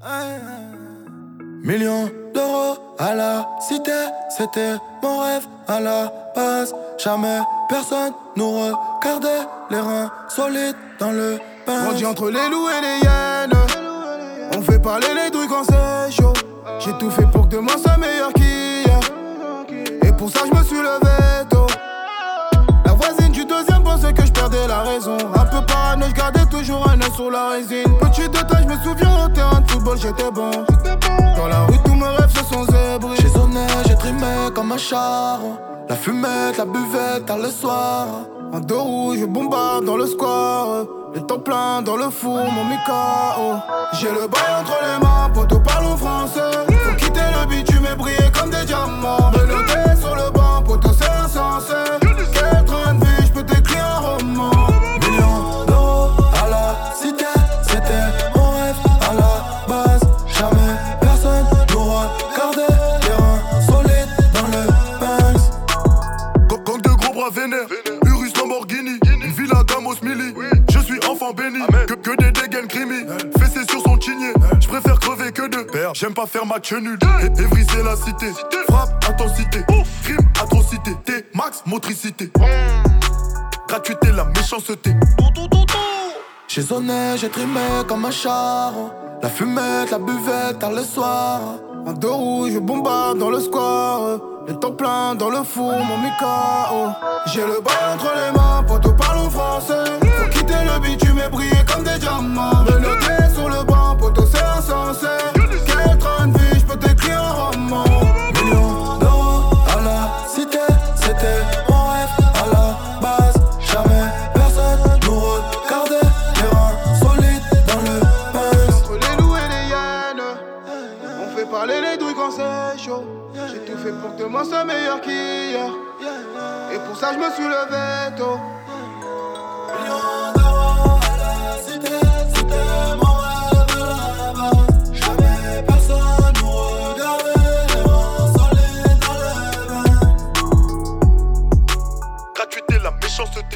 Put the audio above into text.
Millions d'euros à la cité, c'était mon rêve à la base. Jamais personne nous regardait, les reins solides dans le pain. Grandi entre les loups et les hyènes, on fait parler les douilles quand c'est chaud. J'ai tout fait pour que demain soit meilleur qu'hier, et pour ça je me suis levé tôt. La voisine du deuxième pensait que je perdais la raison. Un peu parano, je gardais toujours un œil sur la résine. Petit détail, je me souviens au terrain de football j'étais bon. Dans la rue tous mes rêves se sont zébrés. J'ai sonné, j'ai trimé comme un charron. La fumette, la buvette, tard le soir. En dos rouge, je bombarde dans le square. Le temps plein dans le four, mon Mikao. J'ai le bail entre les mains, poteau parlons français. Faut quitter le bitume et briller comme des diamants. Me noter sur le banc, poteau c'est insensé. Quel train de vie, j'peux t'écrire un roman. Millions d'euros à la cité, c'était mon rêve à la base. Jamais personne nous regardait, les reins solides dans le Banks. Gang de gros bras vénères, Urus Lamborghini, une villa Gamos Mili. Je suis enfant béni, que des dégaines crimi. Fessé sur son chigné, j'préfère crever que de perdre. J'aime pas faire match nul, Évry c'est la cité. Frappe, intensité, crime, atrocité. T-Max, motricité. Gratuité, la méchanceté. J'ai sonné, j'ai trimé comme un charron. La fumette, la buvette, tard le soir. En dos rouge, je bombarde dans le square. Le temps plein dans le four, mon Mikao. J'ai le bail entre les mains, poteau parlons français. Faut quitter le bitume et briller comme des diamants. Me noter sur le banc, poteau c'est insensé. Quel train de vie, j'peux t'écrire un roman. Millions d'euros à la cité, c'était mon rêve à la base. Jamais personne nous regardait, les reins solides dans le Banks. Entre les loups et les hyènes, on fait parler les douilles quand c'est chaud. J'ai tout fait pour que demain soit meilleur qu'hier, et pour ça je me suis levé tôt. Millions d'euros à la cité, c'était mon rêve à la base. Jamais personne nous regardait, les reins solides dans le Banks. Gratuité, la méchanceté.